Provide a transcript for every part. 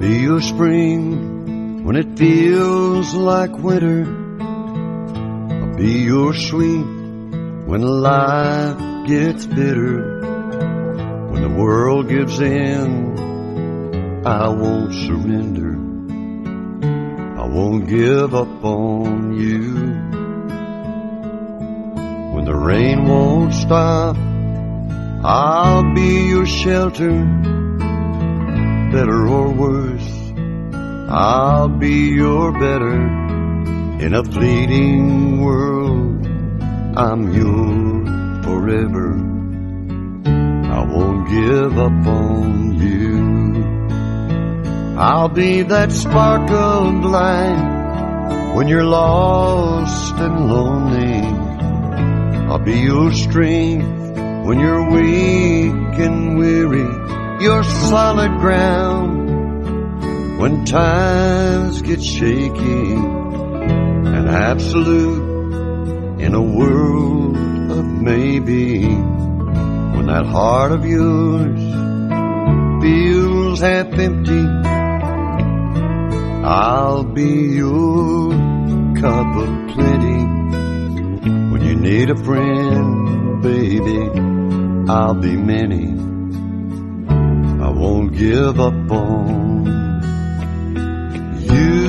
be your spring when it feels like winter. I'll be your sweet when life gets bitter. When the world gives in, I won't surrender. I won't give up on you. When the rain won't stop, I'll be your shelter. Better or worse, I'll be your better. In a fleeting world, I'm yours forever. I won't give up on you. I'll be that spark of light when you're lost and lonely. I'll be your strength when you're weak and weary. Your solid ground when times get shaky. And absolute in a world of maybe. When that heart of yours feels half empty, I'll be your cup of plenty. When you need a friend, baby, I'll be many. I won't give up on you.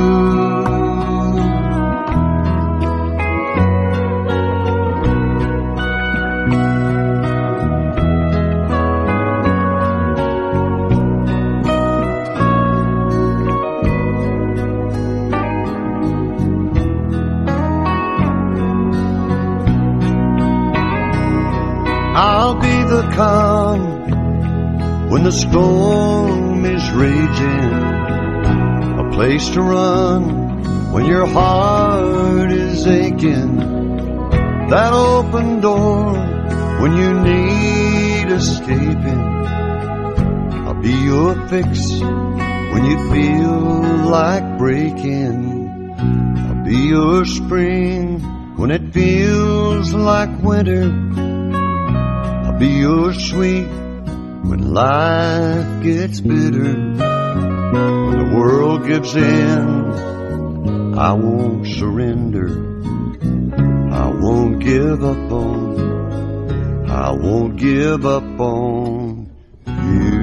I'll be the calm when the storm is raging, a place to run when your heart is aching, that open door when you need escaping. I'll be your fix when you feel like breaking. I'll be your spring when it feels like winter. I'll be your sweet when life gets bitter. When the world gives in, I won't surrender. I won't give up on, I won't give up on you.